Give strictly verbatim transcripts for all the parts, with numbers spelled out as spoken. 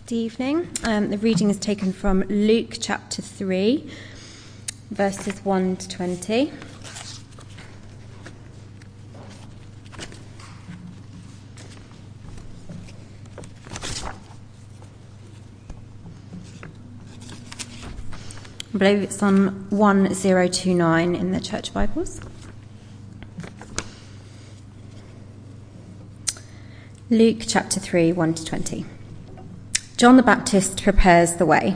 Good evening. Um, the reading is taken from Luke chapter three, verses one to twenty. I believe it's on one thousand twenty-nine in the Church Bibles. Luke chapter three, one to twenty. John the Baptist prepares the way.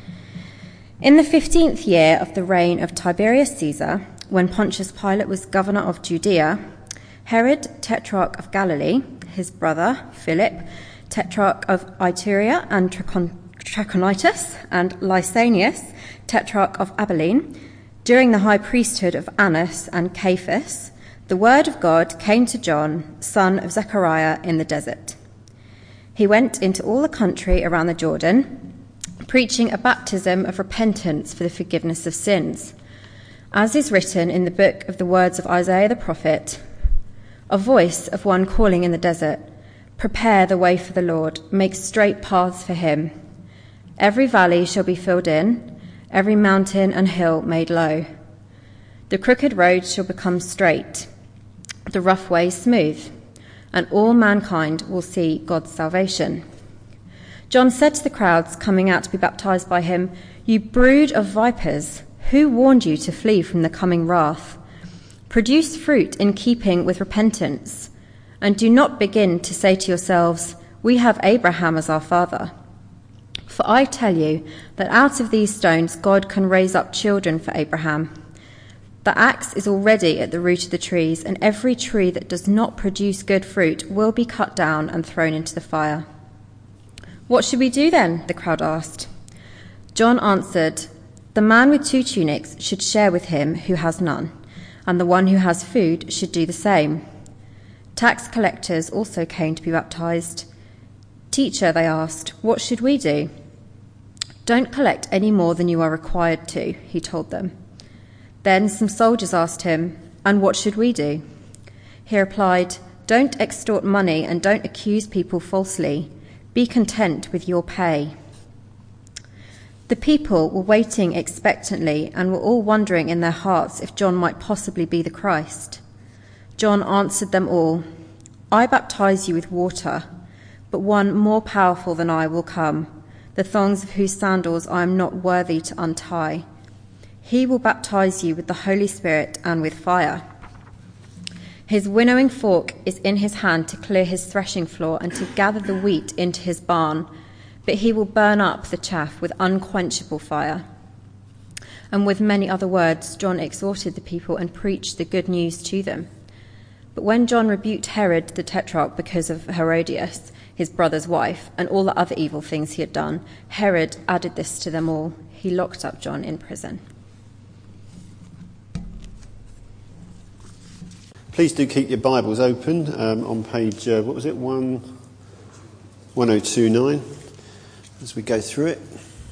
In the fifteenth year of the reign of Tiberius Caesar, when Pontius Pilate was governor of Judea, Herod, tetrarch of Galilee, his brother Philip, tetrarch of Iturea and Trachon- Trachonitis, and Lysanias, tetrarch of Abilene, during the high priesthood of Annas and Caiaphas, the word of God came to John, son of Zechariah, in the desert. He went into all the country around the Jordan, preaching a baptism of repentance for the forgiveness of sins. As is written in the book of the words of Isaiah the prophet, a voice of one calling in the desert, "Prepare the way for the Lord, make straight paths for him. Every valley shall be filled in, every mountain and hill made low. The crooked road shall become straight, the rough way smooth, and all mankind will see God's salvation." John said to the crowds coming out to be baptized by him, "You brood of vipers, who warned you to flee from the coming wrath? Produce fruit in keeping with repentance, and do not begin to say to yourselves, 'We have Abraham as our father.' For I tell you that out of these stones God can raise up children for Abraham. The axe is already at the root of the trees, and every tree that does not produce good fruit will be cut down and thrown into the fire." "What should we do then?" the crowd asked. John answered, "The man with two tunics should share with him who has none, and the one who has food should do the same." Tax collectors also came to be baptized. "Teacher," they asked, "what should we do?" "Don't collect any more than you are required to," he told them. Then some soldiers asked him, "And what should we do?" He replied, "Don't extort money and don't accuse people falsely. Be content with your pay." The people were waiting expectantly and were all wondering in their hearts if John might possibly be the Christ. John answered them all, "I baptize you with water, but one more powerful than I will come, the thongs of whose sandals I am not worthy to untie. He will baptize you with the Holy Spirit and with fire. His winnowing fork is in his hand to clear his threshing floor and to gather the wheat into his barn, but he will burn up the chaff with unquenchable fire." And with many other words, John exhorted the people and preached the good news to them. But when John rebuked Herod the tetrarch because of Herodias, his brother's wife, and all the other evil things he had done, Herod added this to them all. He locked up John in prison. Please do keep your Bibles open um, on page, uh, what was it, one, one thousand twenty-nine, as we go through it.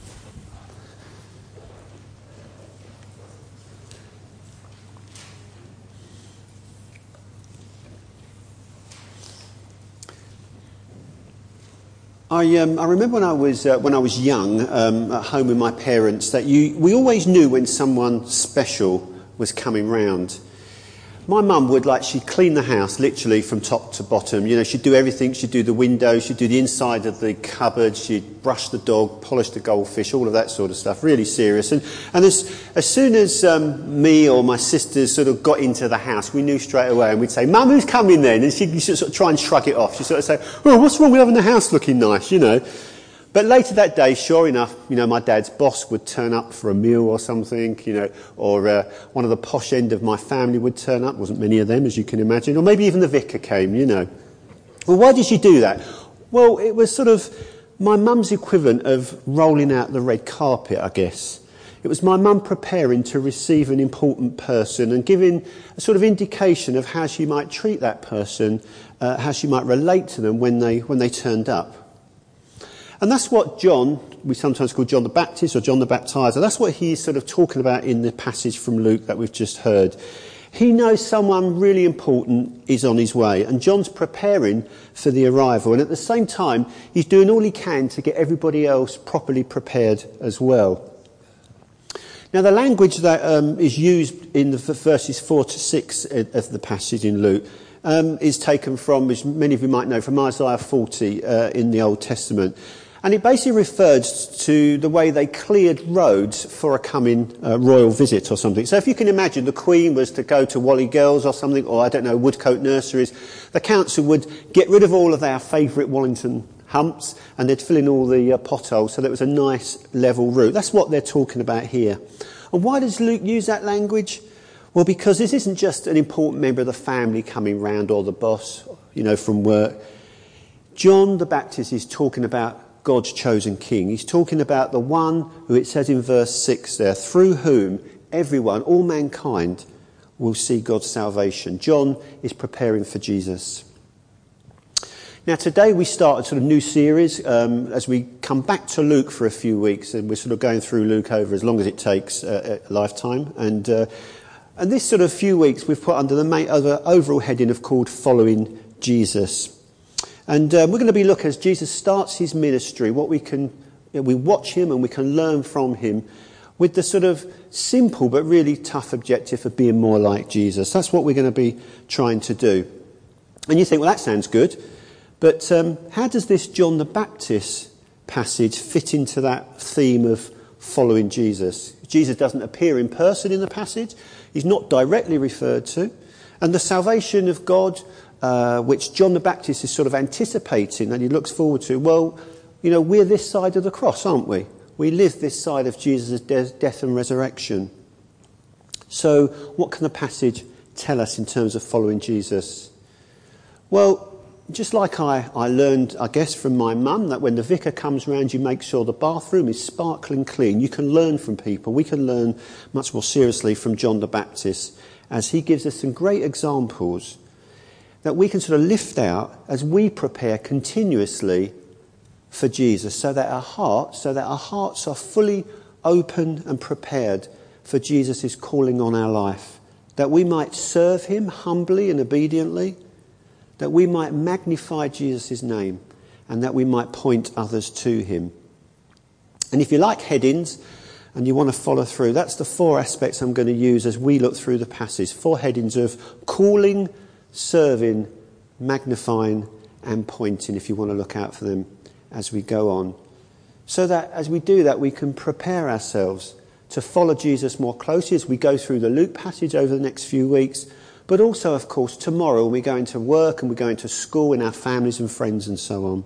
I um, I remember when I was uh, when I was young um, at home with my parents that you we always knew when someone special was coming round. My mum would, like, she'd clean the house literally from top to bottom. You know, she'd do everything. She'd do the windows, she'd do the inside of the cupboard, she'd brush the dog, polish the goldfish, all of that sort of stuff. Really serious. And and as as soon as um, me or my sisters sort of got into the house, we knew straight away, and we'd say, "Mum, who's coming then?" And she'd sort of try and shrug it off. She'd sort of say, "Well, what's wrong with having the house looking nice?" You know. But later that day, sure enough, you know, my dad's boss would turn up for a meal or something, you know, or uh, one of the posh end of my family would turn up. Wasn't many of them, as you can imagine. Or maybe even the vicar came, you know. Well, why did she do that? Well, it was sort of my mum's equivalent of rolling out the red carpet, I guess. It was my mum preparing to receive an important person and giving a sort of indication of how she might treat that person, uh, how she might relate to them when they when they turned up. And that's what John, we sometimes call John the Baptist or John the Baptizer, that's what he's sort of talking about in the passage from Luke that we've just heard. He knows someone really important is on his way, and John's preparing for the arrival, and at the same time he's doing all he can to get everybody else properly prepared as well. Now, the language that um, is used in the verses four to six of the passage in Luke um, is taken from, as many of you might know, from Isaiah forty uh, in the Old Testament. And it basically refers to the way they cleared roads for a coming uh, royal visit or something. So if you can imagine the Queen was to go to Wally Girls or something, or I don't know, Woodcote Nurseries, the council would get rid of all of our favourite Wallington humps and they'd fill in all the uh, potholes so that it was a nice level route. That's what they're talking about here. And why does Luke use that language? Well, because this isn't just an important member of the family coming round or the boss, you know, from work. John the Baptist is talking about God's chosen king. He's talking about the one who, it says in verse six there, through whom everyone, all mankind, will see God's salvation. John is preparing for Jesus. Now today we start a sort of new series um, as we come back to Luke for a few weeks, and we're sort of going through Luke over as long as it takes uh, a lifetime. And uh, and this sort of few weeks we've put under the main, other overall heading of called Following Jesus. And uh, we're going to be looking as Jesus starts his ministry, what we can, you know, we watch him and we can learn from him with the sort of simple but really tough objective of being more like Jesus. That's what we're going to be trying to do. And you think, well, that sounds good. But um, how does this John the Baptist passage fit into that theme of following Jesus? Jesus doesn't appear in person in the passage. He's not directly referred to. And the salvation of God, Uh, which John the Baptist is sort of anticipating and he looks forward to, well, you know, we're this side of the cross, aren't we? We live this side of Jesus' de- death and resurrection. So what can the passage tell us in terms of following Jesus? Well, just like I, I learned, I guess, from my mum, that when the vicar comes round, you make sure the bathroom is sparkling clean. You can learn from people. We can learn much more seriously from John the Baptist as he gives us some great examples that we can sort of lift out as we prepare continuously for Jesus, so that our hearts, so that our hearts are fully open and prepared for Jesus' calling on our life, that we might serve him humbly and obediently, that we might magnify Jesus' name, and that we might point others to him. And if you like headings and you want to follow through, that's the four aspects I'm going to use as we look through the passage. Four headings of calling, serving, magnifying and pointing, if you want to look out for them as we go on. So that as we do that, we can prepare ourselves to follow Jesus more closely as we go through the Luke passage over the next few weeks, but also, of course, tomorrow when we go into work and we go into school in our families and friends and so on.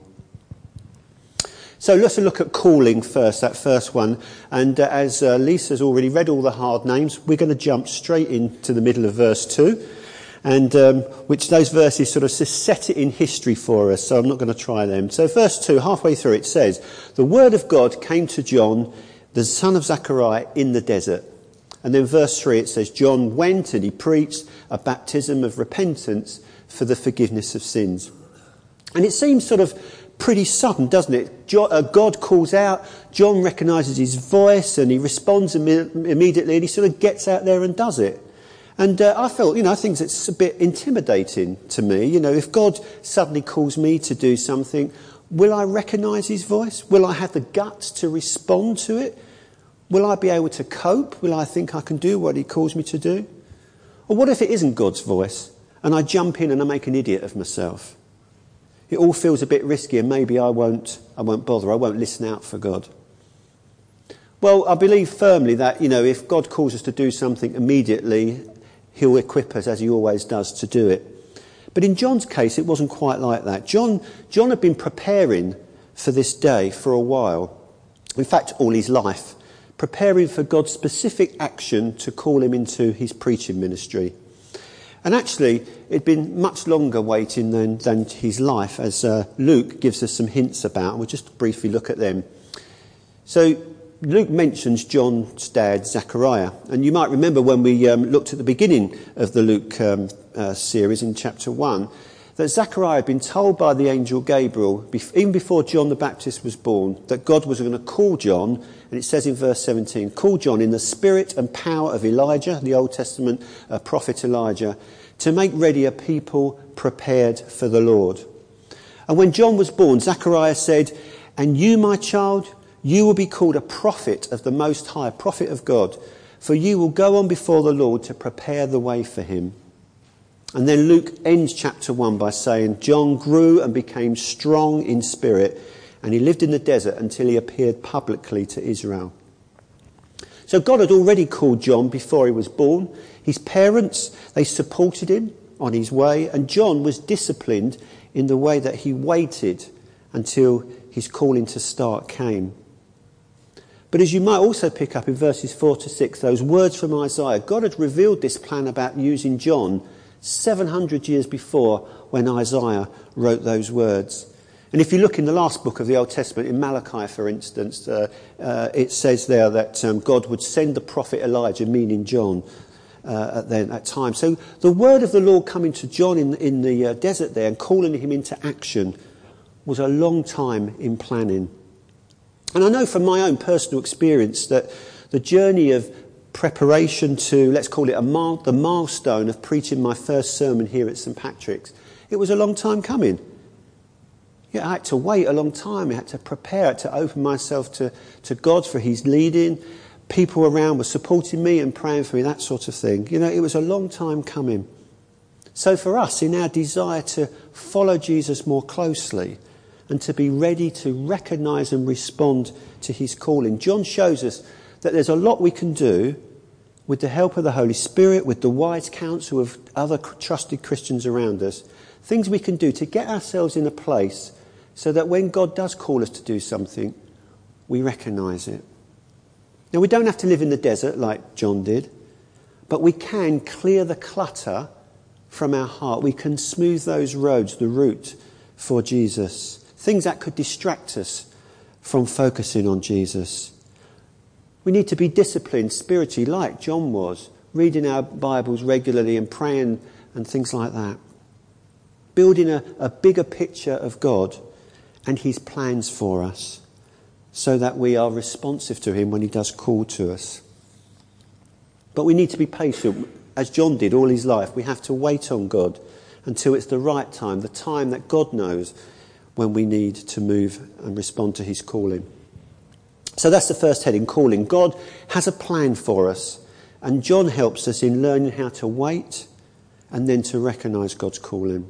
So let's look at calling first, that first one. And uh, as uh, Lisa's already read all the hard names, we're going to jump straight into the middle of verse two. And um, which those verses sort of set it in history for us, so I'm not going to try them. So verse two, halfway through, it says, the word of God came to John, the son of Zechariah, in the desert. And then verse three, it says, John went and he preached a baptism of repentance for the forgiveness of sins. And it seems sort of pretty sudden, doesn't it? God calls out, John recognises his voice and he responds im- immediately and he sort of gets out there and does it. And uh, I felt, you know, I think it's a bit intimidating to me. You know, if God suddenly calls me to do something, will I recognise his voice? Will I have the guts to respond to it? Will I be able to cope? Will I think I can do what he calls me to do? Or what if it isn't God's voice and I jump in and I make an idiot of myself? It all feels a bit risky and maybe I won't, I won't bother. I won't listen out for God. Well, I believe firmly that, you know, if God calls us to do something immediately, he'll equip us as he always does to do it. But in John's case, it wasn't quite like that. John, John had been preparing for this day for a while. In fact, all his life. Preparing for God's specific action to call him into his preaching ministry. And actually, it'd been much longer waiting than, than his life, as uh, Luke gives us some hints about. And we'll just briefly look at them. So Luke mentions John's dad, Zechariah. And you might remember when we um, looked at the beginning of the Luke um, uh, series in chapter one, that Zechariah had been told by the angel Gabriel, even before John the Baptist was born, that God was going to call John, and it says in verse seventeen, call John in the spirit and power of Elijah, the Old Testament uh, prophet Elijah, to make ready a people prepared for the Lord. And when John was born, Zechariah said, and you, my child, you will be called a prophet of the Most High, a prophet of God, for you will go on before the Lord to prepare the way for him. And then Luke ends chapter one by saying, John grew and became strong in spirit, and he lived in the desert until he appeared publicly to Israel. So God had already called John before he was born. His parents, they supported him on his way, and John was disciplined in the way that he waited until his calling to start came. But as you might also pick up in verses four to six, those words from Isaiah, God had revealed this plan about using John seven hundred years before when Isaiah wrote those words. And if you look in the last book of the Old Testament, in Malachi, for instance, uh, uh, it says there that um, God would send the prophet Elijah, meaning John, uh, at then at time. So the word of the Lord coming to John in, in the uh, desert there and calling him into action was a long time in planning. And I know from my own personal experience that the journey of preparation to, let's call it a mile, the milestone of preaching my first sermon here at St Patrick's, it was a long time coming. Yeah, I had to wait a long time. I had to prepare, to open myself to, to God for his leading. People around were supporting me and praying for me, that sort of thing. You know, it was a long time coming. So for us, in our desire to follow Jesus more closely and to be ready to recognise and respond to his calling, John shows us that there's a lot we can do with the help of the Holy Spirit, with the wise counsel of other trusted Christians around us, things we can do to get ourselves in a place so that when God does call us to do something, we recognise it. Now, we don't have to live in the desert like John did, but we can clear the clutter from our heart. We can smooth those roads, the route for Jesus, things that could distract us from focusing on Jesus. We need to be disciplined spiritually like John was, reading our Bibles regularly and praying and things like that. Building a, a bigger picture of God and his plans for us so that we are responsive to him when he does call to us. But we need to be patient, as John did all his life. We have to wait on God until it's the right time, the time that God knows when we need to move and respond to his calling. So that's the first heading, calling. God has a plan for us, and John helps us in learning how to wait and then to recognise God's calling.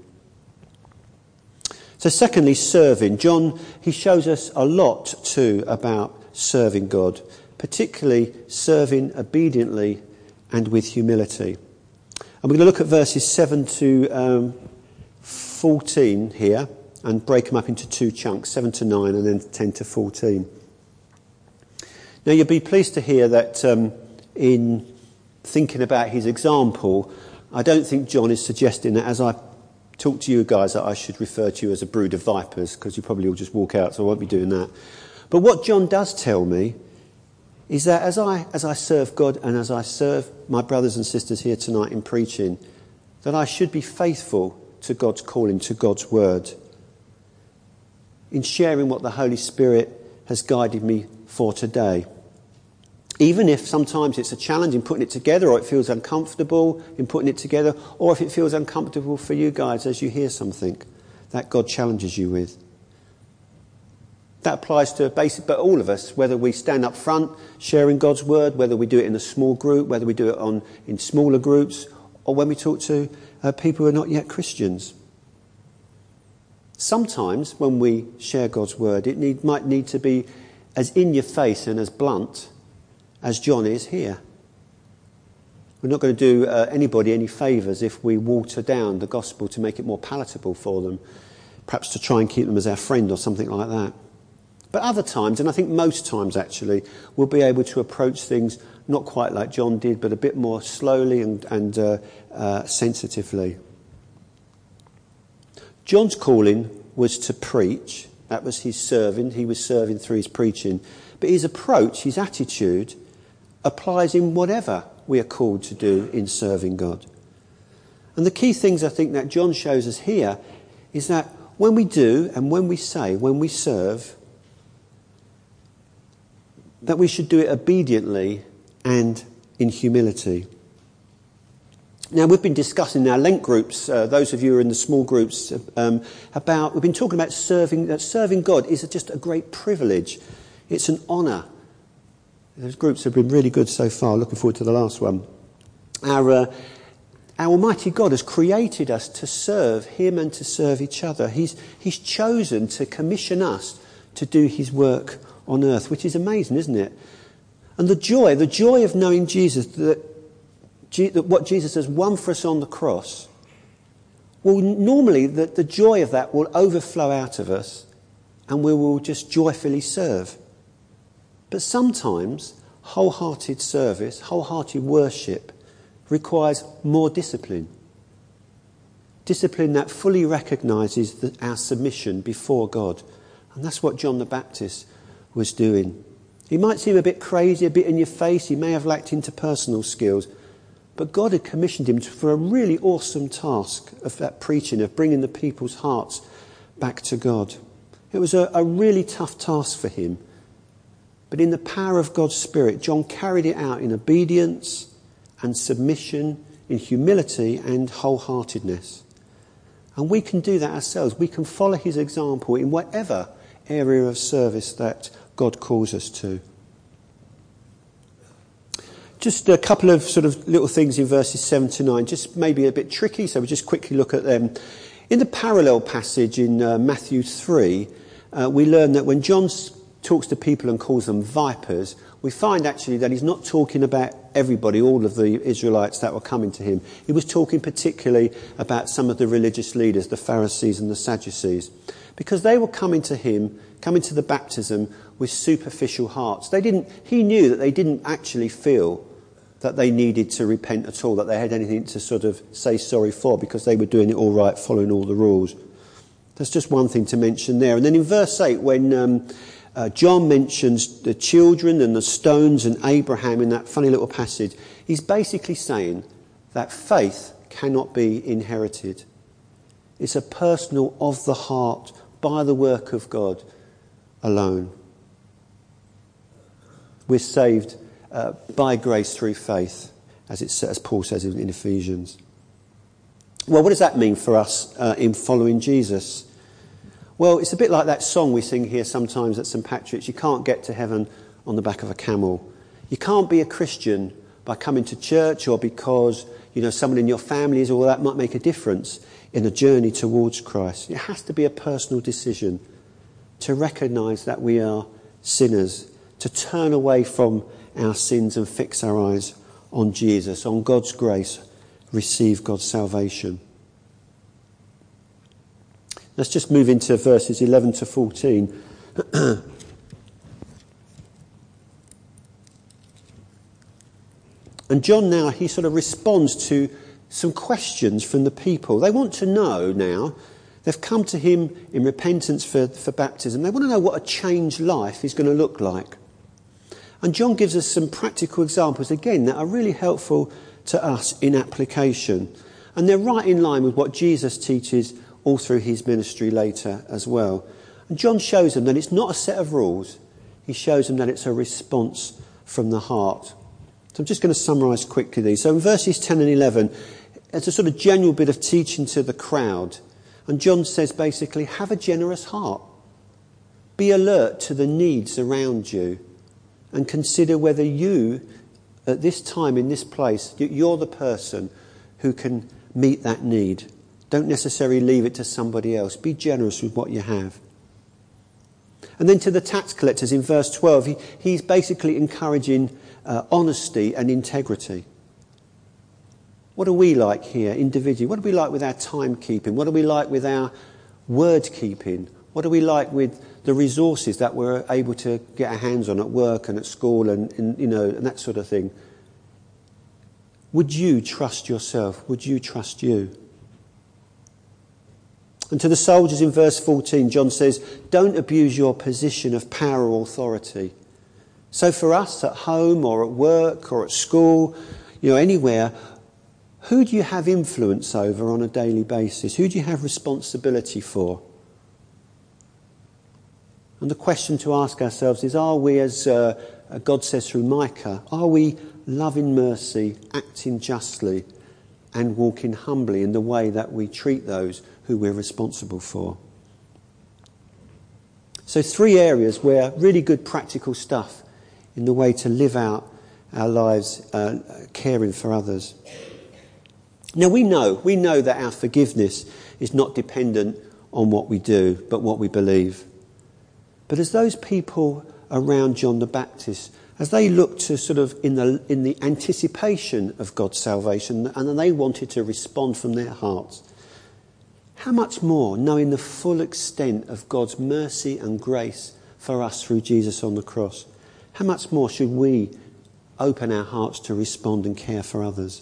So secondly, serving. John, he shows us a lot too about serving God, particularly serving obediently and with humility. And we're going to look at verses seven to um, fourteen here and break them up into two chunks, seven to nine and then ten to fourteen. Now, you'll be pleased to hear that um, in thinking about his example, I don't think John is suggesting that as I talk to you guys that I should refer to you as a brood of vipers, because you probably will just walk out, so I won't be doing that. But what John does tell me is that as I, as I serve God and as I serve my brothers and sisters here tonight in preaching, that I should be faithful to God's calling, to God's word, in sharing what the Holy Spirit has guided me for today. Even if sometimes it's a challenge in putting it together, or it feels uncomfortable in putting it together, or if it feels uncomfortable for you guys as you hear something that God challenges you with. That applies to basic, but all of us, whether we stand up front sharing God's word, whether we do it in a small group, whether we do it on in smaller groups, or when we talk to uh, people who are not yet Christians. Sometimes when we share God's word, it need, might need to be as in your face and as blunt as John is here. We're not going to do uh, anybody any favours if we water down the gospel to make it more palatable for them, perhaps to try and keep them as our friend or something like that. But other times, and I think most times actually, we'll be able to approach things not quite like John did, but a bit more slowly and, and uh, uh, sensitively. John's calling was to preach. That was his serving. He was serving through his preaching. But his approach, his attitude, applies in whatever we are called to do in serving God. And the key things I think that John shows us here is that when we do and when we say, when we serve, that we should do it obediently and in humility. Now, we've been discussing in our Lent groups, uh, those of you who are in the small groups, um, about, we've been talking about serving, that serving God is just a great privilege. It's an honour. Those groups have been really good so far. Looking forward to the last one. Our, uh, our Almighty God has created us to serve Him and to serve each other. He's, he's chosen to commission us to do His work on earth, which is amazing, isn't it? And the joy, the joy of knowing Jesus, that, that what Jesus has won for us on the cross, well, normally the, the joy of that will overflow out of us and we will just joyfully serve. But sometimes wholehearted service, wholehearted worship requires more discipline. Discipline that fully recognises that our submission before God. And that's what John the Baptist was doing. He might seem a bit crazy, a bit in your face. He may have lacked interpersonal skills. But God had commissioned him for a really awesome task of that preaching, of bringing the people's hearts back to God. It was a, a really tough task for him. But in the power of God's Spirit, John carried it out in obedience and submission, in humility and wholeheartedness. And we can do that ourselves. We can follow his example in whatever area of service that God calls us to. Just a couple of sort of little things in verses seven to nine, just maybe a bit tricky, so we'll just quickly look at them. In the parallel passage in uh, Matthew three, uh, we learn that when John talks to people and calls them vipers, we find actually that he's not talking about everybody, all of the Israelites that were coming to him. He was talking particularly about some of the religious leaders, the Pharisees and the Sadducees, because they were coming to him, coming to the baptism with superficial hearts. They didn't. He knew that they didn't actually feel that they needed to repent at all, that they had anything to sort of say sorry for, because they were doing it all right, following all the rules. That's just one thing to mention there. And then in verse eight, when um, uh, John mentions the children and the stones and Abraham in that funny little passage, he's basically saying that faith cannot be inherited. It's a personal of the heart by the work of God alone. We're saved uh, by grace through faith, as, it, as Paul says in, in Ephesians. Well, what does that mean for us uh, in following Jesus? Well, it's a bit like that song we sing here sometimes at St Patrick's. You can't get to heaven on the back of a camel. You can't be a Christian by coming to church or because, you know, someone in your family is, or that might make a difference in a journey towards Christ. It has to be a personal decision to recognise that we are sinners, to turn away from our sins and fix our eyes on Jesus, on God's grace, receive God's salvation. Let's just move into verses eleven to fourteen. And John now, he sort of responds to some questions from the people. They want to know now, they've come to him in repentance for, for baptism. They want to know what a changed life is going to look like. And John gives us some practical examples, again, that are really helpful to us in application. And they're right in line with what Jesus teaches all through his ministry later as well. And John shows them that it's not a set of rules. He shows them that it's a response from the heart. So I'm just going to summarise quickly these. So in verses ten and eleven, it's a sort of general bit of teaching to the crowd. And John says basically, have a generous heart. Be alert to the needs around you. And consider whether you, at this time in this place, you're the person who can meet that need. Don't necessarily leave it to somebody else. Be generous with what you have. And then to the tax collectors in verse twelve, he, he's basically encouraging uh, honesty and integrity. What are we like here individually? What are we like with our timekeeping? What are we like with our word keeping? What are we like with the resources that we're able to get our hands on at work and at school and, and you know and that sort of thing? Would you trust yourself? Would you trust you? And to the soldiers in verse fourteen, John says, don't abuse your position of power or authority. So for us at home or at work or at school, you know, anywhere, Who do you have influence over on a daily basis? Who do you have responsibility for? And the question to ask ourselves is, are we, as uh, God says through Micah, are we loving mercy, acting justly, and walking humbly in the way that we treat those who we're responsible for? So three areas where really good practical stuff in the way to live out our lives uh, caring for others. Now we know, we know that our forgiveness is not dependent on what we do, but what we believe. But as those people around John the Baptist, as they looked to sort of in the in the anticipation of God's salvation, and they wanted to respond from their hearts, how much more, knowing the full extent of God's mercy and grace for us through Jesus on the cross, how much more should we open our hearts to respond and care for others?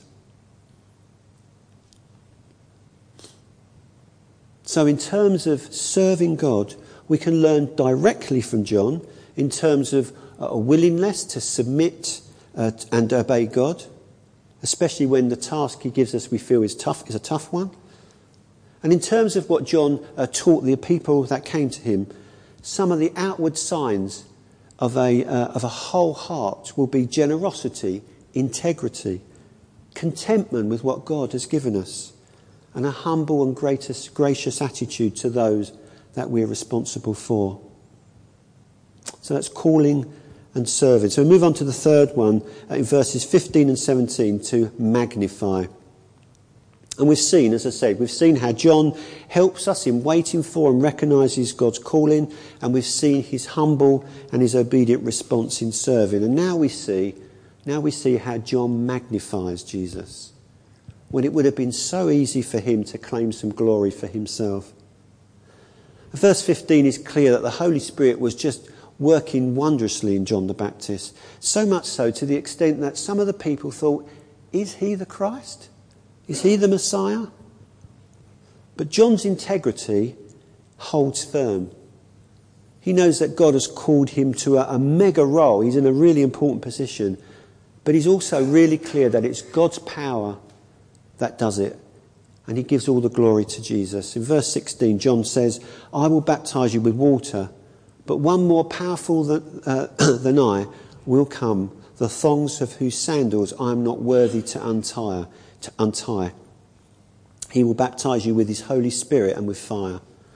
So in terms of serving God, we can learn directly from John in terms of a willingness to submit uh, and obey God, especially when the task he gives us we feel is tough, is a tough one. And in terms of what John uh, taught the people that came to him, some of the outward signs of a, uh, of a whole heart will be generosity, integrity, contentment with what God has given us, and a humble and gracious, gracious attitude to those that we're responsible for. So that's calling and serving. So we move on to the third one uh, in verses fifteen and seventeen, to magnify. And we've seen, as I said, we've seen how John helps us in waiting for and recognises God's calling, and we've seen his humble and his obedient response in serving. And now we see, now we see how John magnifies Jesus, when it would have been so easy for him to claim some glory for himself. Verse fifteen is clear that the Holy Spirit was just working wondrously in John the Baptist, so much so to the extent that some of the people thought, is he the Christ? Is he the Messiah? But John's integrity holds firm. He knows that God has called him to a, a mega role. He's in a really important position. But he's also really clear that it's God's power that does it. And he gives all the glory to Jesus. In verse sixteen, John says, I will baptize you with water, but one more powerful than, uh, than I will come, the thongs of whose sandals I am not worthy to untie. To untie. He will baptize you with his Holy Spirit and with fire.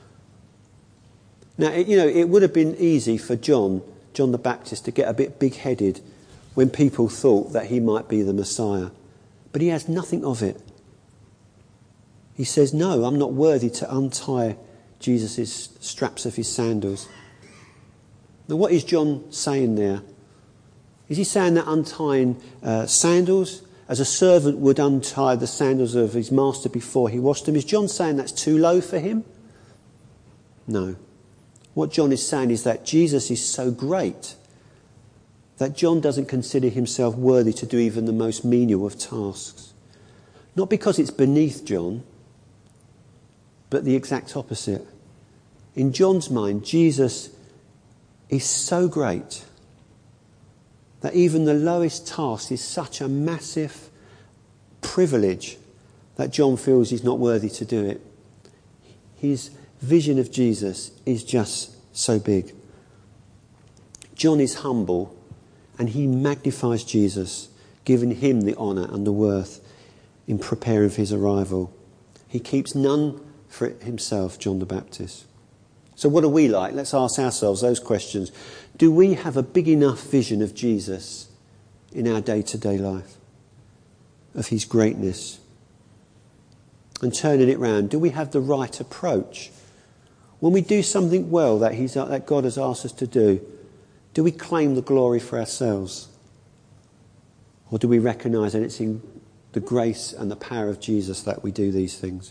Now, it, you know, it would have been easy for John, John the Baptist, to get a bit big-headed when people thought that he might be the Messiah. But he has nothing of it. He says, no, I'm not worthy to untie Jesus' straps of his sandals. Now, what is John saying there? Is he saying that untying uh, sandals, as a servant would untie the sandals of his master before he washed them, is John saying that's too low for him? No. What John is saying is that Jesus is so great that John doesn't consider himself worthy to do even the most menial of tasks. Not because it's beneath John, but the exact opposite. In John's mind, Jesus is so great that even the lowest task is such a massive privilege that John feels he's not worthy to do it. His vision of Jesus is just so big. John is humble and he magnifies Jesus, giving him the honour and the worth in preparing for his arrival. He keeps none for himself, John the Baptist. So what are we like? Let's ask ourselves those questions. Do we have a big enough vision of Jesus in our day-to-day life? Of his greatness? And turning it round, do we have the right approach? When we do something well that, he's, that God has asked us to do, do we claim the glory for ourselves? Or do we recognise that it's in the grace and the power of Jesus that we do these things?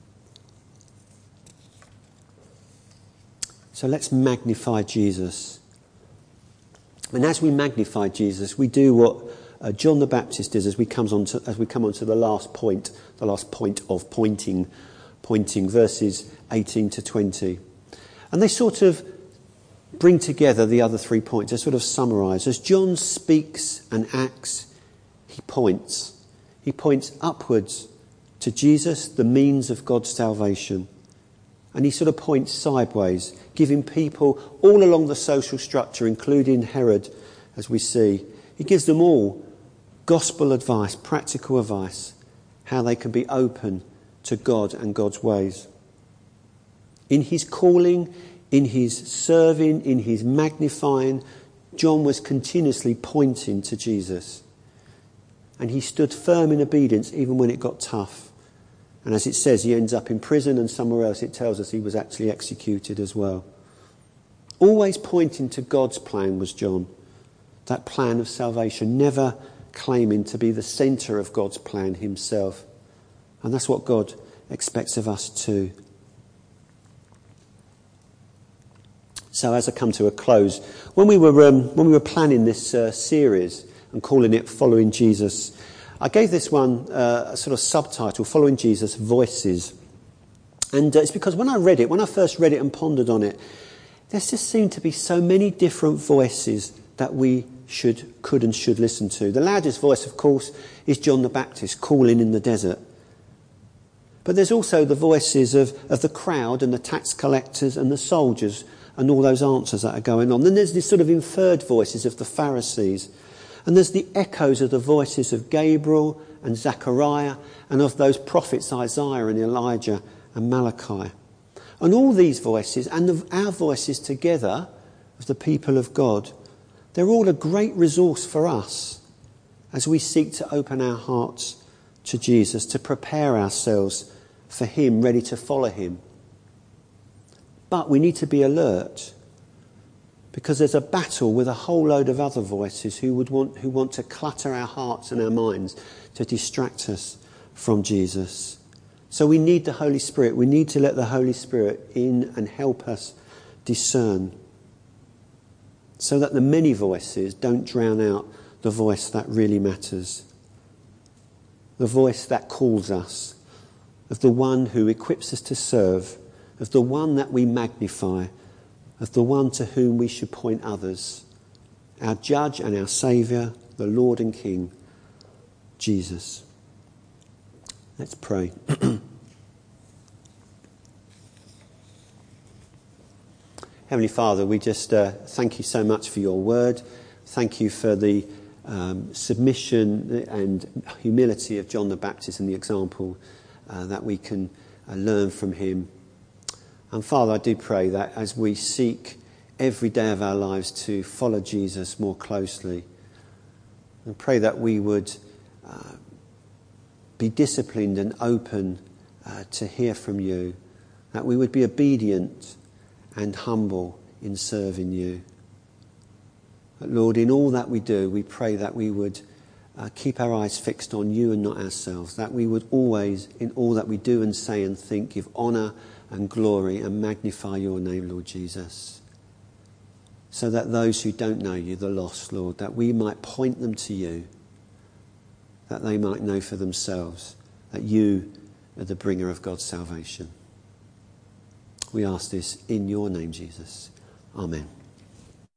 So let's magnify Jesus. And as we magnify Jesus, we do what uh, John the Baptist does as we comes on to, as we come on to the last point, the last point of pointing, pointing verses eighteen to twenty. And they sort of bring together the other three points. They sort of summarise. As John speaks and acts, he points. He points upwards to Jesus, the means of God's salvation. And he sort of points sideways, giving people all along the social structure, including Herod, as we see. He gives them all gospel advice, practical advice, how they can be open to God and God's ways. In his calling, in his serving, in his magnifying, John was continuously pointing to Jesus. And he stood firm in obedience even when it got tough. And as it says, he ends up in prison, and somewhere else it tells us he was actually executed as well. Always pointing to God's plan was John. That plan of salvation, never claiming to be the centre of God's plan himself. And that's what God expects of us too. So as I come to a close, when we were um, when we were planning this uh, series and calling it Following Jesus, I gave this one uh, a sort of subtitle, Following Jesus, Voices. And uh, it's because when I read it, when I first read it and pondered on it, there just seemed to be so many different voices that we should, could and should listen to. The loudest voice, of course, is John the Baptist calling in the desert. But there's also the voices of, of the crowd and the tax collectors and the soldiers and all those answers that are going on. Then there's these sort of inferred voices of the Pharisees. And there's the echoes of the voices of Gabriel and Zechariah and of those prophets Isaiah and Elijah and Malachi. And all these voices and the, our voices together of the people of God, they're all a great resource for us as we seek to open our hearts to Jesus, to prepare ourselves for him, ready to follow him. But we need to be alert, because there's a battle with a whole load of other voices who would want who want to clutter our hearts and our minds to distract us from Jesus. So we need the Holy Spirit. We need to let the Holy Spirit in and help us discern, so that the many voices don't drown out the voice that really matters. The voice that calls us, of the one who equips us to serve, of the one that we magnify, of the one to whom we should point others, our judge and our saviour, the Lord and King, Jesus. Let's pray. Heavenly Father, we just uh, thank you so much for your word. Thank you for the um, submission and humility of John the Baptist and the example uh, that we can uh, learn from him. And Father, I do pray that as we seek every day of our lives to follow Jesus more closely, and pray that we would uh, be disciplined and open uh, to hear from you, that we would be obedient and humble in serving you. But Lord, in all that we do, we pray that we would uh, keep our eyes fixed on you and not ourselves, that we would always, in all that we do and say and think, give honour and glory and magnify your name, Lord Jesus, so that those who don't know you, the lost, Lord, that we might point them to you, that they might know for themselves that you are the bringer of God's salvation. We ask this in your name, Jesus. Amen.